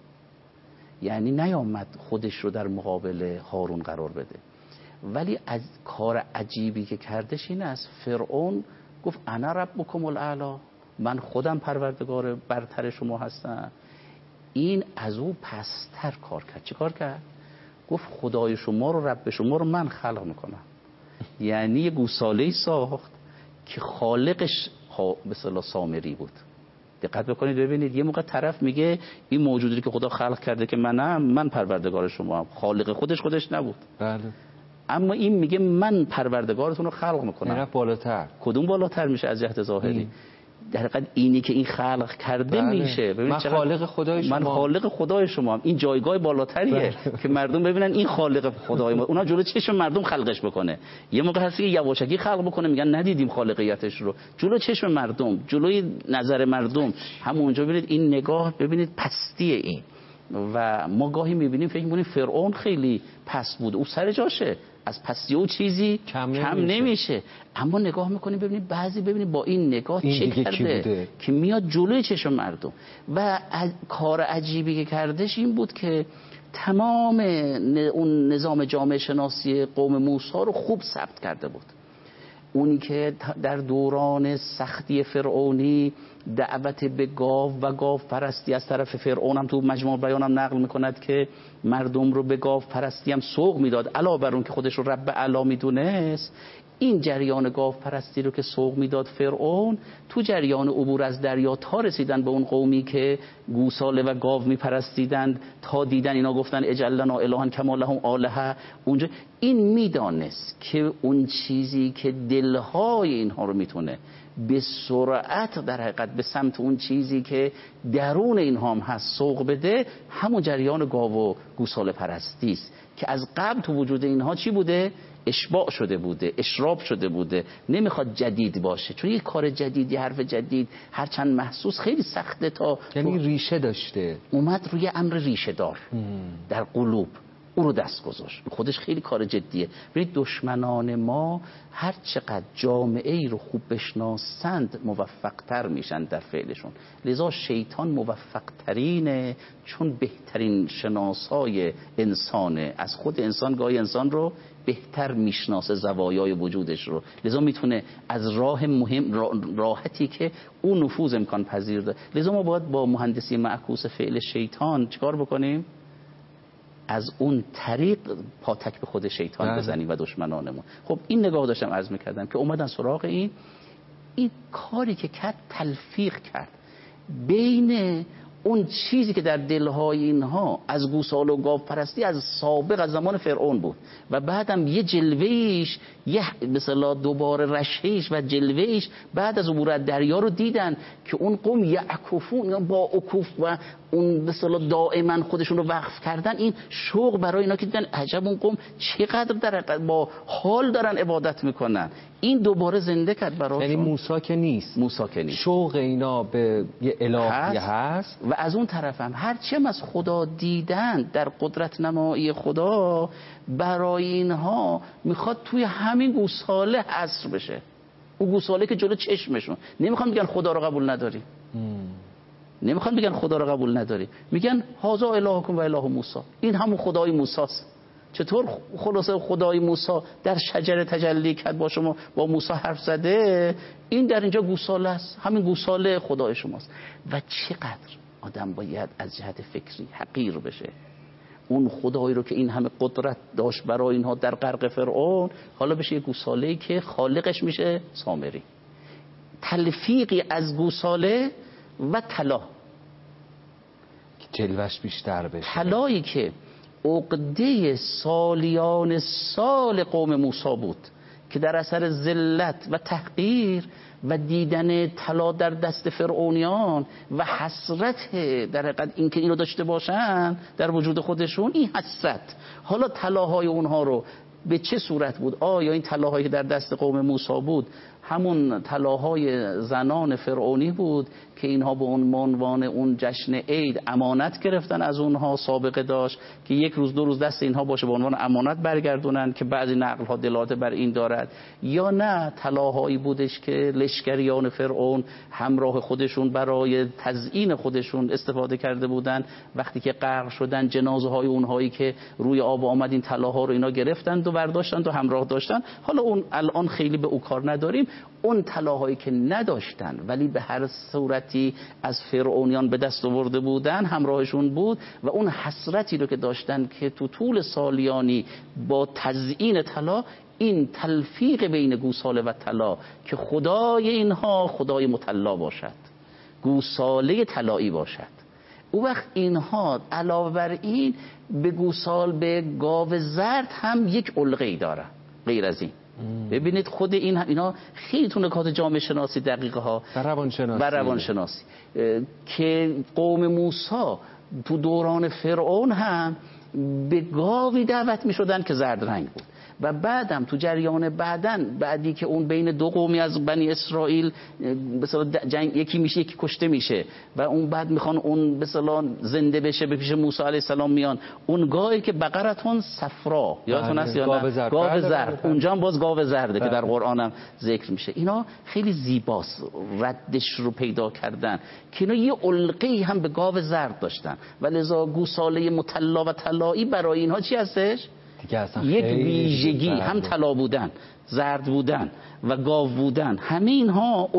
یعنی نیامد خودش رو در مقابل هارون قرار بده. ولی از کار عجیبی که کردش این است، فرعون گفت انا ربکم الاعلی، من خودم پروردگار برتر شما هستم. این از او پستر کار کرد. چه کار کرد؟ گفت خدای شما رو، رب شما رو من خلق میکنم. یعنی یه گوساله‌ای ساخت که خالقش به اصطلاح سامری بود. دقت بکنید ببینید، یه موقع طرف میگه این موجودی که خدا خلق کرده که منم، من پروردگار شما هم، خالق خودش خودش نبود. بله. اما این میگه من پروردگارتون رو خلق میکنم. میره بالاتر. کدوم بالاتر میشه از جهت ظاهری؟ در حقیقت اینی که این خلق کرده بله. میشه. من خالق خدای شما، من خالق خدای شما هم. این جایگاه بالاتریه بله. که مردم ببینن این خالق خدای ما. اونا جلو چشم مردم خلقش بکنه. یه موقع هست که یواشکی خلق بکنه میگن ندیدیم خالقیتش رو، جلو چشم مردم، جلوی نظر مردم. همونجا ببینید این نگاه، ببینید پستی این. و ما گاهی میبینیم فکر میکنیم فرعون خیلی پست بود، او سر جاشه، از پستی او چیزی کم نمیشه. کم نمیشه. اما نگاه میکنیم ببینید بعضی ببینید با این نگاه این چه کرده که میاد جلوی چشم مردم. و کار عجیبی که کردش این بود که تمام اون نظام جامعه شناسی قوم موسی رو خوب ثبت کرده بود. اونی که در دوران سختی فرعونی دعوت به گاو و گاو پرستی از طرف فرعون هم تو مجموع بیانم نقل میکند که مردم رو به گاو پرستی هم سوق میداد، علاوه بر اون که خودش رو رب اعلی میدونست. این جریان گاو پرستی رو که سوق میداد فرعون، تو جریان عبور از دریا تا رسیدن به اون قومی که گوساله و گاو میپرستیدند، تا دیدن اینا گفتن اجعل لنا الها کما لهم آلهه، اونجا این میدانست که اون چیزی که دلهای اینها رو میتونه به سرعت در حقیقت به سمت اون چیزی که درون اینها هم هست سوق بده، همون جریان گاو و گوساله پرستی است که از قبل تو وجود اینها چی بوده؟ اشباع شده بوده، اشراب شده بوده، نمیخواد جدید باشه، چون یک کار جدیدی، حرف جدید هرچند محسوس خیلی سخته، تا یعنی ریشه داشته، اومد روی امر ریشه دار در قلوب، او رو دست گذاشت، خودش خیلی کار جدیه. ببینید دشمنان ما هر چقدر جامعه ای رو خوب بشناسند موفق تر میشن در فعلشون، لذا شیطان موفق ترینه، چون بهترین شناسای انسانه، از خود انسان گاهی انسان رو بهتر میشناسه، زوایای وجودش رو، لذا میتونه از راه مهم راحتی که اون نفوذ امکان پذیر داره. لذا ما باید با مهندسی معکوس فعل شیطان چیکار بکنیم؟ از اون طریق پاتک به خود شیطان بزنیم و دشمنانمون. خب این نگاه داشتم عرض میکردم که اومدن سراغ این این کاری که کرد، تلفیق کرد بین اون چیزی که در دلهای اینها از گوساله و گاو پرستی از سابق از زمان فرعون بود و بعدم یه جلوهش، یه مثلا دوباره رشهش و جلوهش بعد از عبور از دریا رو دیدن که اون قوم یعکفون با عکوف و اون مثلا دائما خودشون رو وقف کردن. این شوق برای اینا که دیدن عجب اون قوم چقدر در با حال دارن عبادت میکنن، این دوباره زنده کرد براشون. یعنی موسی که نیست، موسی که نیست، شوق اینا به یه الهی هست. هست و از اون طرف هم هرچی از خدا دیدن در قدرت نمایی خدا، برای اینها میخواد توی همین گوساله حصر بشه، اون گوساله که جلو چشمشون. نمیخوان بگن خدا رو قبول نداری، نمیخوان بگن خدا رو قبول نداری، میگن هذا الهکم و اله موسی، این همون خدای موسی است. چطور خلاصه خدای موسی در شجره تجلی کرد، با شما با موسی حرف زده، این در اینجا گوساله است، همین گوساله خدای شماست. و چقدر آدم باید از جهت فکری حقیر بشه، اون خدایی رو که این همه قدرت داشت برای اینها در غرق فرعون، حالا بشه یه گوساله‌ای که خالقش میشه سامری. تلفیقی از گوساله و طلا، جلوش بیشتر بشه، طلایی که عقده سالیان سال قوم موسی بود که در اثر ذلت و تحقیر و دیدن طلا در دست فرعونیان و حسرت در حقیقت این که اینو داشته باشن در وجود خودشون، این حسرت، حالا طلاهای اونها رو به چه صورت بود؟ آیا این طلاهایی که در دست قوم موسی بود همون طلاهای زنان فرعونی بود که اینها به اون عنوان اون جشن عید امانت گرفتن از اونها، سابقه داشت که یک روز دو روز دست اینها باشه به عنوان امانت برگردونن که بعضی نقل ها دلالت بر این دارد، یا نه طلاهایی بودش که لشکریان فرعون همراه خودشون برای تزیین خودشون استفاده کرده بودن، وقتی که غرق شدن جنازه های اونهایی که روی آب آمد این طلاها رو اینا گرفتن و برداشتن و همراه داشتن. حالا اون الان خیلی به او کار نداریم. اون طلاهایی که نداشتن ولی به هر صورتی از فرعونیان به دست آورده بودن همراهشون بود و اون حسرتی رو که داشتن که تو طول سالیانی با تزیین طلا، این تلفیق بین گوساله و طلا که خدای اینها خدای مطلا باشد، گوساله طلایی باشد. او وقت اینها علاوه بر این به گوسال به گاو زرد هم یک علقه‌ای داره غیر از این. ببینید خود این اینا خیلی تو نکات جامعه شناسی دقیقه ها و روانشناسی و روانشناسی که قوم موسی تو دوران فرعون هم به گاوی دعوت می شدن که زرد رنگ بود و بعدم تو جریان بعدن بعدی که اون بین دو قومی از بنی اسرائیل مثلا جنگ یکی میشه یکی کشته میشه و اون بعد میخوان اون مثلا زنده بشه به پیش موسی علیه السلام میان، اون گاوی که بقرتون صفرا یادتون هست یا نه؟ گاو زرد، اونجا هم باز گاو زرده که در قرآن هم ذکر میشه. اینا خیلی زیباست ردش رو پیدا کردن که اینا یه علقه‌ای هم به گاو زرد داشتن و لذا گوساله مطلا و طلایی برای اینها چی هستش؟ یک ویژگی هم طلا بودن، زرد بودن و گاو بودن، همه اینها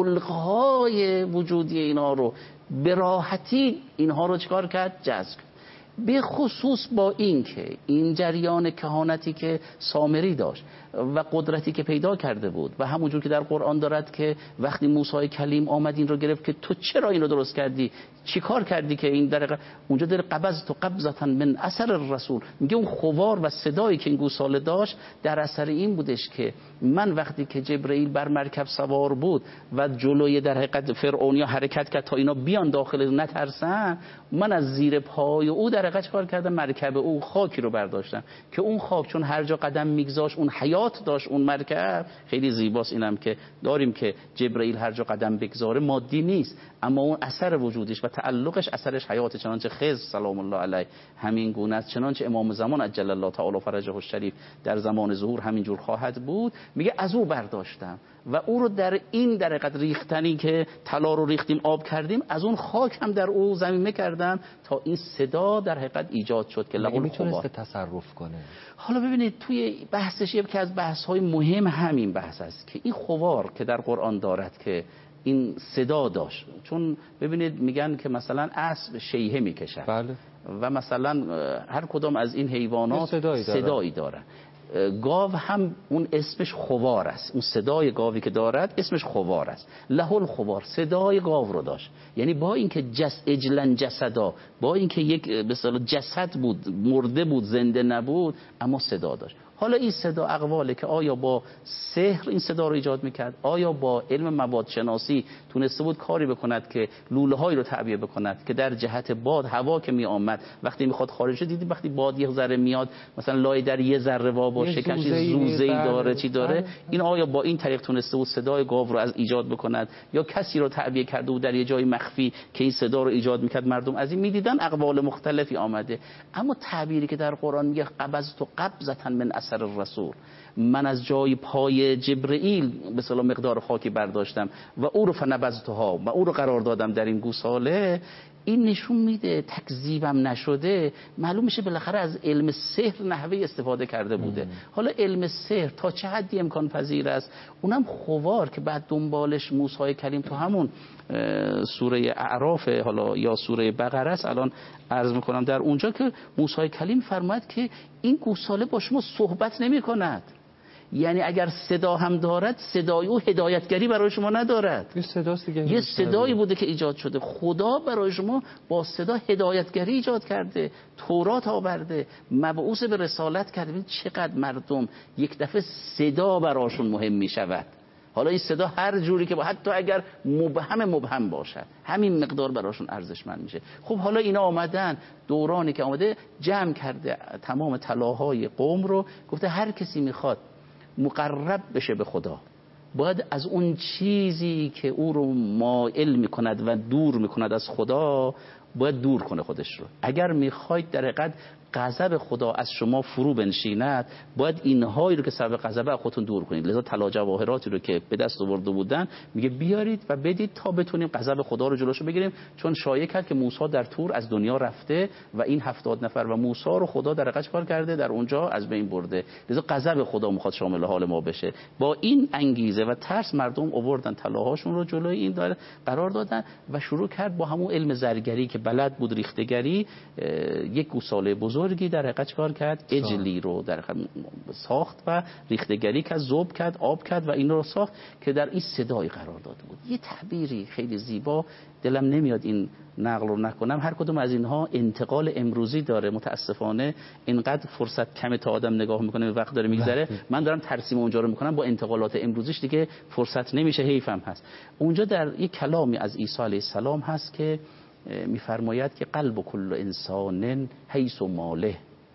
القهای وجودی اینها رو به راحتی اینها رو چکار کرد؟ جذب. به خصوص با این که این جریان کهانتی که سامری داشت و قدرتی که پیدا کرده بود و همونجور که در قرآن دارد که وقتی موسی کلیم آمد این رو گرفت که تو چرا این رو درست کردی، چی کار کردی که این در اونجا در قبض تو قبضتا من اثر الرسول، میگه اون خوار و صدایی که این گوساله داشت در اثر این بودش که من وقتی که جبرئیل بر مرکب سوار بود و جلوی در حقیقت فرعونیا حرکت کرد تا اینا بیان داخل نترسن، من از زیر پای او در حقیقت کار کردم، مرکب او خاکی رو برداشتم که اون خاک چون هر جا قدم میگذاشت اون حیات داشت، اون مرکب خیلی زیباست. اینم که داریم که جبرئیل هر جا قدم بگذاره مادی نیست، اما اون اثر وجودش و تعلقش اثرش حیات، چنانچه خضر سلام الله علیه همین گونه است، چنانچه امام زمان عجل الله تعالی فرجه الشریف در زمان ظهور همین جور خواهد بود. میگه از او برداشتم و او رو در این در حقیقت ریختنی که طلا رو ریختیم آب کردیم، از اون خاک هم در او زمینه کردم تا این صدا در حقیقت ایجاد شد که لقل میتونست تصرف کنه. حالا ببینید توی بحثش یکی از بحث‌های مهم همین بحث است که این خوار که در قرآن دارد که این صدا داشت، چون ببینید میگن که مثلا اسب شیهه میکشد، بله. و مثلا هر کدام از این حیوانات صدایی داره. صدایی داره. گاو هم اون اسمش خوار است، اون صدای گاوی که دارد اسمش خوار است. لهل خوار، صدای گاو رو داشت، یعنی با اینکه جس اجلن جسدا، با اینکه یک به اصطلاح جسد بود، مرده بود، زنده نبود، اما صدا داشت. حالا این صدا اقواله که آیا با سحر این صدا رو ایجاد میکرد، آیا با علم مواد شناسی تونسته بود کاری بکند که لوله هایی رو تعبیه بکند که در جهت باد هوا که می آمد وقتی میخواد خارج شه، دیدی وقتی باد یک ذره میاد مثلا لای در یه ذره وا باشه که زوزه‌ای داره چی داره، این آیا با این طریق تونسته بود صدای گاو رو از ایجاد بکند، یا کسی رو تعبیه کرده بود در یه جای مخفی که این صدا رو ایجاد میکرد، مردم از این میدیدن. اقوال مختلفی آمده، اما تعبیری که در قرآن میگه قبضت قبضة من اثر الرسول، من از جای پای جبرئیل به اصطلاح مقدار خاکی برداشتم و او رو فنبذتها و او رو قرار دادم در این گوساله، این نشون میده تکذیبم نشده، معلوم میشه بالاخره از علم سحر نحوه استفاده کرده بوده. حالا علم سحر تا چه حدی امکان پذیر است، اونم خوار که بعد دنبالش موسی کلیم تو همون سوره اعراف حالا یا سوره بقره است، الان عرض میکنم در اونجا که موسی کلیم فرمود که این گوساله با شما صحبت نمی کند، یعنی اگر صدا هم دارد صدای او هدایتگری برای شما ندارد. یه صداست دیگه، یه صدایی بوده که ایجاد شده، خدا برای شما با صدا هدایتگری ایجاد کرده، تورات آورده، مبعوث به رسالت کرده. ببین چقدر مردم یک دفعه صدا براشون مهم می شود. حالا این صدا هر جوری که با، حتی اگر مبهم مبهم باشد، همین مقدار براشون ارزشمند میشه. خب حالا اینا آمدن، دورانی که آمده جمع کرده تمام طلاهای قوم رو، گفته هر کسی میخواد مقرب بشه به خدا باید از اون چیزی که او رو مائل میکند و دور میکند از خدا باید دور کنه خودش رو. اگر میخواید در حقیقت غضب خدا از شما فرو بنشیند، باید اینهایی رو که سبب غضب از خودتون دور کنید. لذا طلا جواهراتی رو که به دست آورده بودن میگه بیارید و بدید تا بتونیم غضب خدا رو جلوشو بگیریم، چون شایعه کرد که موسی در تور از دنیا رفته و این هفتاد نفر و موسی رو خدا در حقیقت کار کرده، در اونجا از بین برده، لذا غضب خدا میخواد شامل حال ما بشه. با این انگیزه و ترس مردم آوردن طلاهاشون رو جلوی این داره قرار دادن و شروع کرد با همون علم زرگری که بلد بود، ریختگری، یک گوساله بزرگی در حقیقت کار کرد، اجلی رو در حقیقت ساخت و ریختگری کرد، ذوب کرد، آب کرد و این رو ساخت که در این صدای قرار داده بود. یه تعبیری خیلی زیبا، دلم نمیاد این نقل رو نکنم، هر کدوم از اینها انتقال امروزی داره. متاسفانه اینقدر فرصت کمه تا آدم نگاه میکنه وقت داره میگذره، من دارم ترسیم اونجا رو میکنم، با انتقالات امروزیش دیگه فرصت نمیشه، حیفم هست. اونجا در یک کلامی از عیسی علیه السلام هست که میفرماید که قلب کل انسان حیث ماله،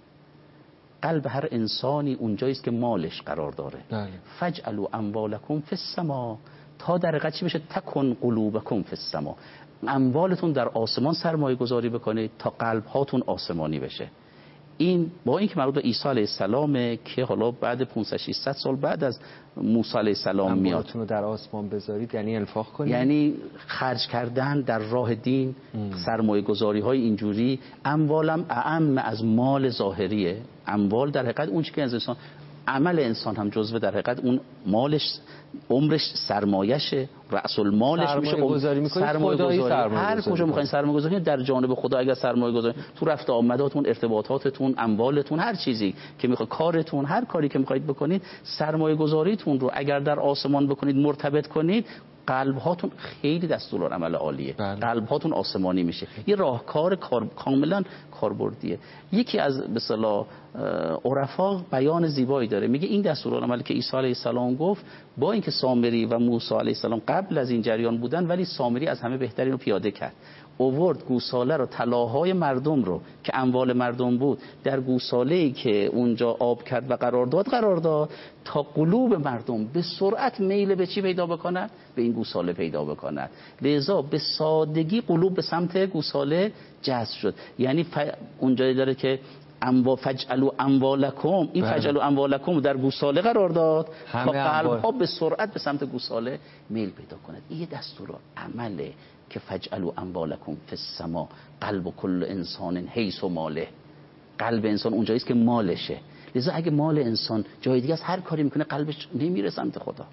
قلب هر انسانی اونجایی است که مالش قرار داره. فجعلوا اموالکم فی السما، تا در حقیقت چی بشه؟ تکن قلوبکم فی السما، اموالتون در آسمان سرمایه گذاری بکنید تا قلب هاتون آسمانی بشه. این با اینکه مربوط به عیسی علیه السلام که حالا بعد پانصد ششصد سال بعد از موسی علیه السلام میاد، اموالتون رو در آسمان بذارید یعنی انفاق کنید، یعنی خرج کردن در راه دین، سرمایه گذاری های اینجوری. اموالم اعم از مال ظاهریه، اموال در حقیقت اون چیزی که از انسان، عمل انسان هم جزو در حقیقت اون مالش، عمرش، سرمایشه، رأس المالش میشه. سرمایه گذاری میکنید، خدایی سرمایه هر کجا میخواین سرمایه گذاری در جانب خدا. اگر سرمایه گذاری تو رفت آمداتون، ارتباطاتتون، اموالتون، هر چیزی که میخواید، کارتون، هر کاری که میخواید بکنید، سرمایه گذاریتون رو اگر در آسمان بکنید، مرتبط کنید، قلب هاتون خیلی دستورالعمل عالیه. بله. قلب هاتون آسمانی میشه. یه راهکار کار کاملا کاربردیه. یکی از به اصطلاح عرفا بیان زیبایی داره، میگه این دستورالعمل که عیسی علیه السلام گفت، با اینکه سامری و موسی علیه السلام قبل از این جریان بودن، ولی سامری از همه بهترین رو پیاده کرد. اوورد گوساله رو، طلاهای مردم رو که اموال مردم بود، در گوساله‌ای که اونجا آب کرد و قرار داد قرار داد تا قلوب مردم به سرعت میل به چی پیدا بکنند؟ به این گوساله پیدا بکنند. لذا به سادگی قلوب به سمت گوساله جذب شد. یعنی ف... اونجایی داره که اموا فجعلوا اموالکم، این فجعلوا اموالکم در گوساله قرار داد تا قلب‌ها به سرعت به سمت گوساله میل پیدا کند. این یه دستور عمله که فجعلوا اموالکم فی السما، قلب کل انسان حیث ماله. قلب انسان اونجایی است که مالشه. لذا اگه مال انسان جای دیگه است، هر کاری میکنه قلبش نمیره سمت خدا.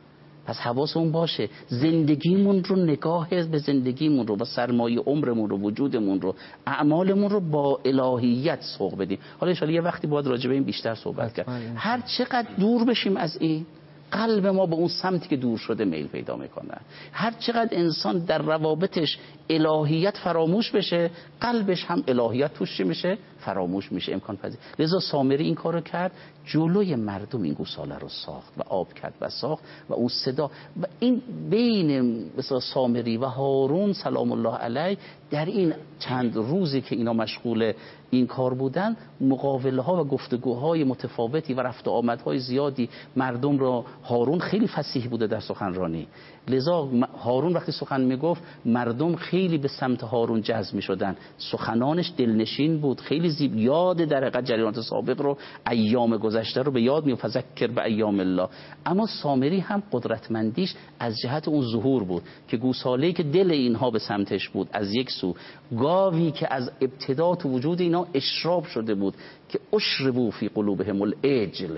پس حواسمون باشه زندگیمون رو، نگاه به زندگیمون رو، با سرمایه عمرمون رو، وجودمون رو، اعمالمون رو با الهیت سوق بدیم. حالا ان شاءالله یه وقتی باید راجع به این بیشتر صحبت کرد. هر چقدر دور بشیم از این، قلب ما به اون سمتی که دور شده میل پیدا میکنه. هر چقدر انسان در روابطش الهیت فراموش بشه، قلبش هم الهیت توش میشه، فراموش میشه، امکان پذیر. لذا سامری این کارو کرد، جلوی مردم این گوساله رو ساخت و آب کرد و ساخت و اون صدا و این بین مثلا سامری و هارون سلام الله علیه در این چند روزی که اینا مشغول این کار بودن، مقابله ها و گفتگوهای متفاوتی و رفت و آمدهای زیادی مردم رو، هارون خیلی فصیح بوده در سخنرانی، لذا هارون وقتی سخن میگفت مردم خیلی به سمت هارون جذب میشدن، سخنانش دلنشین بود، خیلی زیب، یاد در حقیقت جریانات سابق رو، ایام گذشته رو به یاد می فذکر به ایام الله. اما سامری هم قدرتمندیش از جهت اون ظهور بود که گوساله‌ای که دل اینها به سمتش بود از یک سو، گاوی که از ابتدا تو وجود اینا اشراب شده بود که اشربوا فی قلوبهم العجل،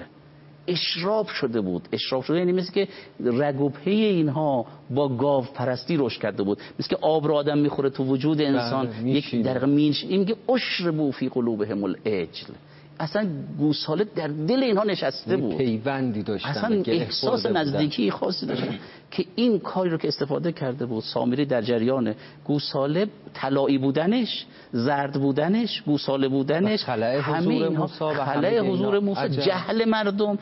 اشراب شده بود. اشراب شده یعنی مثل که رگ و پی اینها با گاو پرستی رشد کرده بود، مثل که آب را آدم میخوره تو وجود انسان یک در میش، این میگه اشربوا فی قلوبهم العجل. اصلا گوساله در دل اینها نشسته بود، پیوندی داشتن، اصلا احساس نزدیکی خاصی داشتن که این کاری رو که استفاده کرده بود سامری در جریان گوساله، طلایی بودنش، زرد بودنش، گوساله بودنش، همه اینها خلأ حضور موسی، جهل مردم،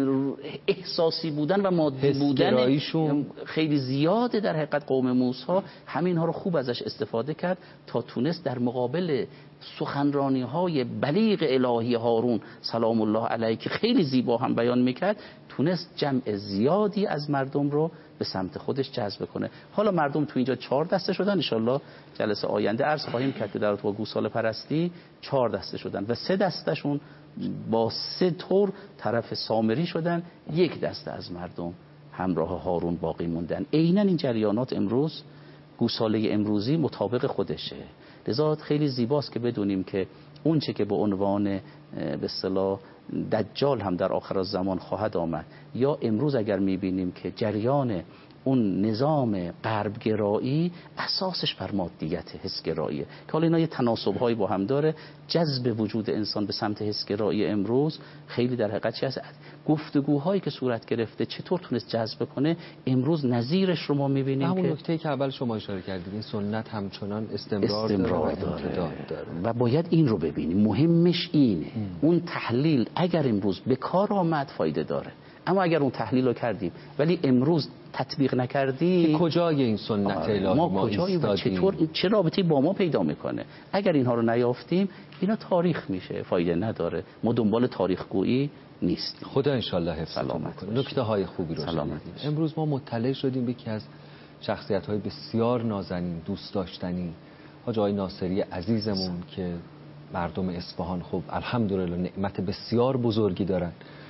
احساسی بودن و مادی بودن خیلی زیاده در حقیقت قوم موسی، همه اینها رو خوب ازش استفاده کرد تا تونست در مقابل سخنرانی های بلیغ الهی هارون سلام الله علیه که خیلی زیبا هم بیان میکرد، تونست جمع زیادی از مردم رو به سمت خودش جذب کنه. حالا مردم تو اینجا چهار دسته شدن، انشالله جلسه آینده عرض خواهیم کرد که در رابطه با گوساله پرستی چهار دسته شدن و سه دستهشون با سه طور طرف سامری شدن، یک دسته از مردم همراه هارون باقی موندن. عیناً این جریانات امروز، گوساله امروزی مطابق خودشه. لذا خیلی زیباست که بدونیم که اون چه که به عنوان به اصطلاح دجال هم در آخر الزمان خواهد آمد، یا امروز اگر میبینیم که جریان اون نظام غربگرایی اساسش بر مادیت، حسگراییه، که حالا اینا یه تناسب‌هایی با هم داره. جذب وجود انسان به سمت حسگرایی امروز خیلی در حقیقت چی هست؟ گفتگوهایی که صورت گرفته چطور تونست جذب کنه، امروز نظیرش رو ما می‌بینیم. همون نکته‌ای که اول شما اشاره کردید، این سنت همچنان استمرار, استمرار داره, داره. داره و باید این رو ببینیم. مهمش اینه ام. اون تحلیل اگر امروز به کار آمد فایده داره، اما اگر اون تحلیل رو کردیم ولی امروز تطبیق نکردیم، کجای این سنت الهی ما, ما کجایی و چطور، چه رابطه‌ای با ما پیدا میکنه؟ اگر اینها رو نیافتیم اینا تاریخ میشه، فایده نداره. ما دنبال تاریخ گویی نیستیم. خدا انشالله حفظتون کنه. نکته های خوبی رو شنیدیم. امروز ما مطلع شدیم به یکی از شخصیت های بسیار نازنین، دوست داشتنی، حاج آقای ناصری عزیزمون که مردم اصفهان خب الحمدلله نعمت بسیار بزرگی دارن،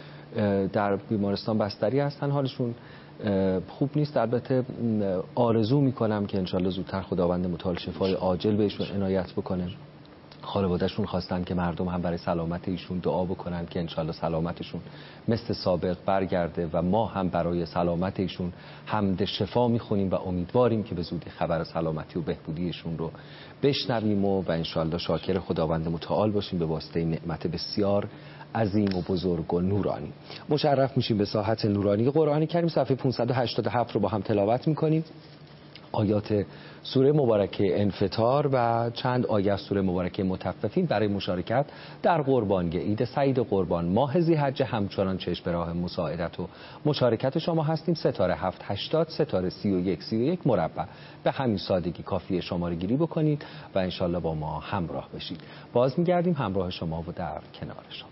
در بیمارستان بستری هستن، حالشون خوب نیست. البته آرزو میکنم که انشالله زودتر خداوند متعال شفای عاجل بهشون عنایت بکنه. خانواده‌شون خواستن که مردم هم برای سلامت ایشون دعا بکنن که انشالله سلامتشون مثل سابق برگرده و ما هم برای سلامت ایشون حمد شفا میخونیم و امیدواریم که به زودی خبر سلامتی و بهبودی ایشون رو بشنویم و, و انشالله شاکر خداوند متعال باشیم به واسطه نعمت بسیار عظیم و بزرگ و نورانی. مشرف میشیم به ساحت نورانی قرآن کریم. صفحه پانصد و هشتاد و هفت رو با هم تلاوت میکنیم. آیات سوره مبارکه انفطار و چند آیه سوره مبارکه مطففین برای مشارکت در قربانی عید سعید قربان ماه ذی‌حجه همچنان چشم به راه مساعدت و مشارکت شما هستیم. ستاره هفت هشتاد ستاره سی و یک سی و یک مربع به همین سادگی کافیه شماره گیری بکنید و انشالله با ما همراه بشید. باز میگردیم همراه شما و در کنار شما.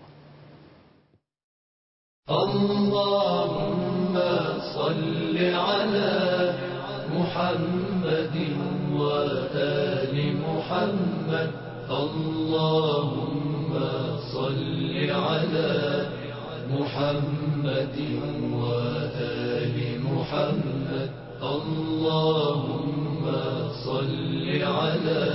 اللهم صل على محمد وآل محمد. اللهم صل على محمد وآل محمد. اللهم صل على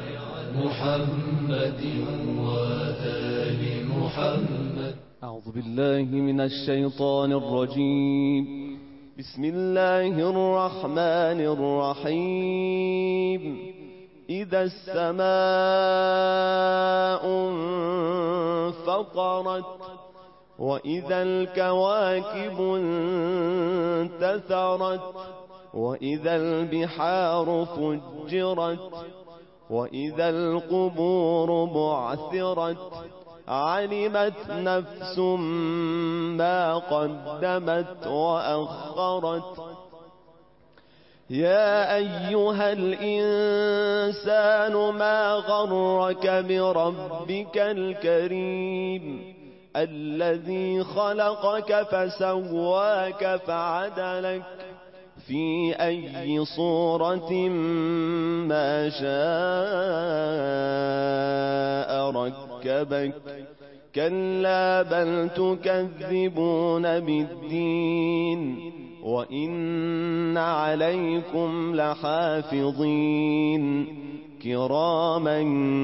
محمد وآل محمد. أعوذ بالله من الشيطان الرجيم. بسم الله الرحمن الرحيم. إذا السماء انفطرت وإذا الكواكب انتثرت وإذا البحار فجرت وإذا القبور بعثرت علمت نفس ما قدمت وأخرت. يا أيها الإنسان ما غرك بربك الكريم الذي خلقك فسواك فعدلك في أي صورة ما شاء ركبك. كلا بل تكذبون بالدين وإن عليكم لحافظين كراما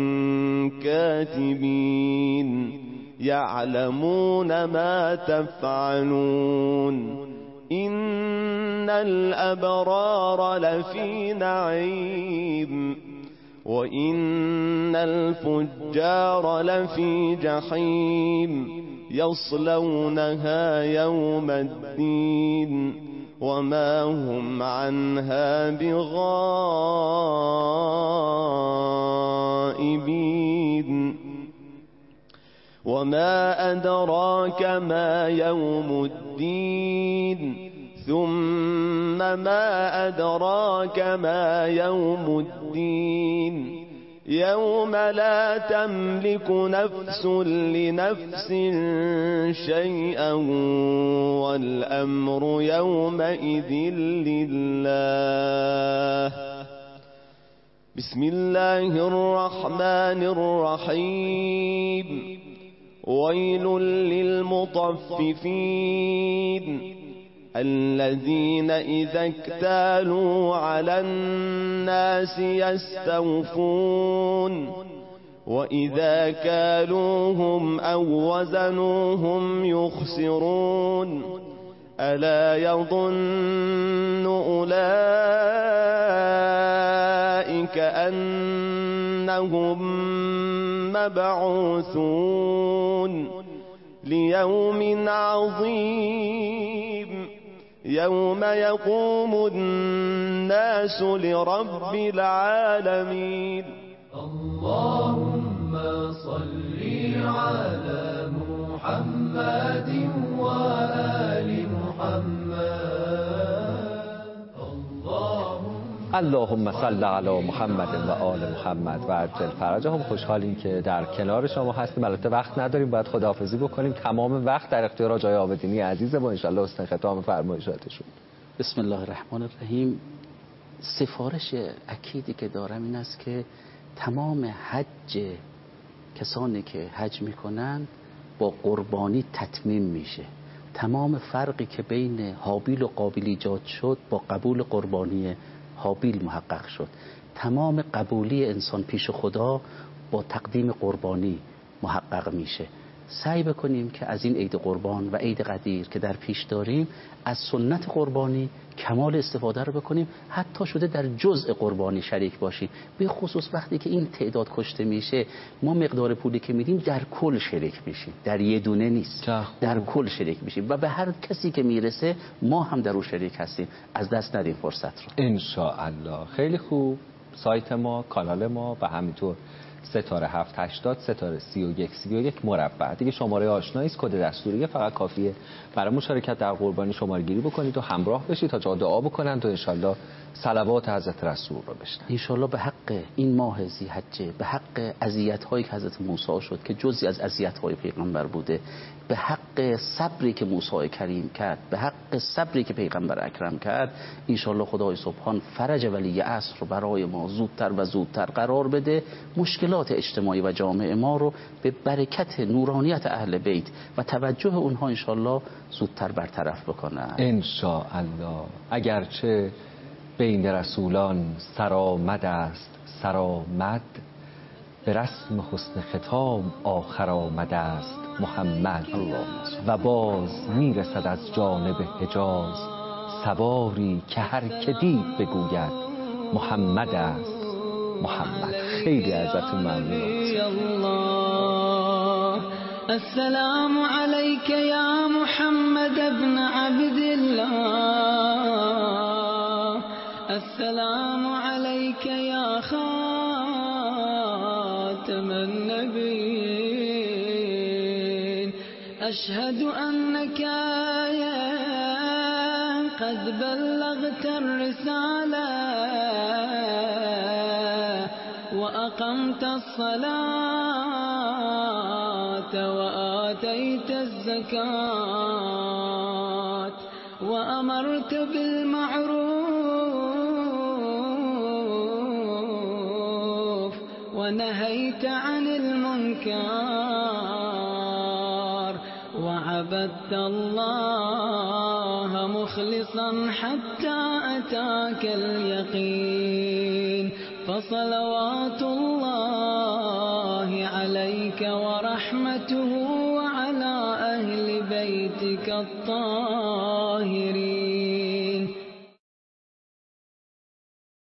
كاتبين يعلمون ما تفعلون. إن الأبرار لفي نعيم وإن الفجار لفي جحيم يصلونها يوم الدين وما هم عنها بغائبين. وما أدراك ما يوم الدين ثم ما أدراك ما يوم الدين يوم لا تملك نفس لنفس شيئا والأمر يومئذ لله. بسم الله الرحمن الرحيم. ويل للمطففين الذين إذا اكتالوا على الناس يستوفون وإذا كالوهم أو وزنوهم يخسرون. ألا يظن أولئك أنهم مبعوثون ليوم عظيم يوم يقوم الناس لرب العالمين. اللهم صل على محمد وآل محمد. اللهم صل علی محمد و آل محمد و عجل فرجهم. خوشحالیم که در کنار شما هستیم. البته وقت نداریم، باید خداحافظی بکنیم. تمام وقت در اختیار آقای عابدینی عزیزه و ان شاء حسن ختام فرمایشاتشون. بسم الله الرحمن الرحیم. سفارش اکیدی که دارم این است که تمام حج کسانی که حج میکنن با قربانی تتمیم میشه. تمام فرقی که بین هابیل و قابیل ایجاد شد با قبول قربانی هابیل محقق شد. تمام قبولی انسان پیش خدا با تقدیم قربانی محقق میشه. سعی بکنیم که از این عید قربان و عید قدیر که در پیش داریم از سنت قربانی کمال استفاده رو بکنیم، حتی شده در جزء قربانی شریک باشیم، به خصوص وقتی که این تعداد کشته میشه ما مقدار پولی که میدیم در کل شریک میشیم، در یه دونه نیست، در کل شریک میشیم و به هر کسی که میرسه ما هم در اون شریک هستیم. از دست ندیم فرصت رو ان شاء الله. خیلی خوب. سایت ما، کانال ما و همینطور ستاره هفت هشتاد ستاره سی و یک سی و یک مربع دیگه شماره آشنایی است، کد دستوری، فقط کافیه برای مشارکت در قربانی شماره گیری بکنید و همراه بشید تا جا دعا بکنن تا انشالله صلوات حضرت رسول رو بشنوید. انشالله به حق این ماه ذی‌حجه، به حق اذیت هایی که حضرت موسی شد که جزئی از اذیت های پیغمبر بوده، به حق صبری که موسی کریم کرد، به حق صبری که پیغمبر اکرم کرد، انشالله خدای سبحان فرج ولی عصر رو برای ما زودتر و زودتر قرار بده، مشکلات اجتماعی و جامعه ما رو به برکت نورانیت اهل بیت و توجه اونها انشالله زودتر برطرف بکنه ان شاء الله. اگرچه بین رسولان سرآمد است سرآمد، به رسم حسن ختام آخر آمده است محمد. و باز میرسد از جانب حجاز سواری که هر که دید بگوید محمد است محمد. خیلی ازتون ممنونم. السلام عليك يا محمد ابن عبد الله، السلام عليك يا خاتم النبيين، أشهد أنك قد بلغت الرسالة وأقمت الصلاة وآتيت الزكاة وأمرت بالمعروف ونهيت عن المنكر وعبدت الله مخلصا حتى أتاك اليقين، فصلوات الله عليك ورحمته وعلى أهل بيتك الطاهرين.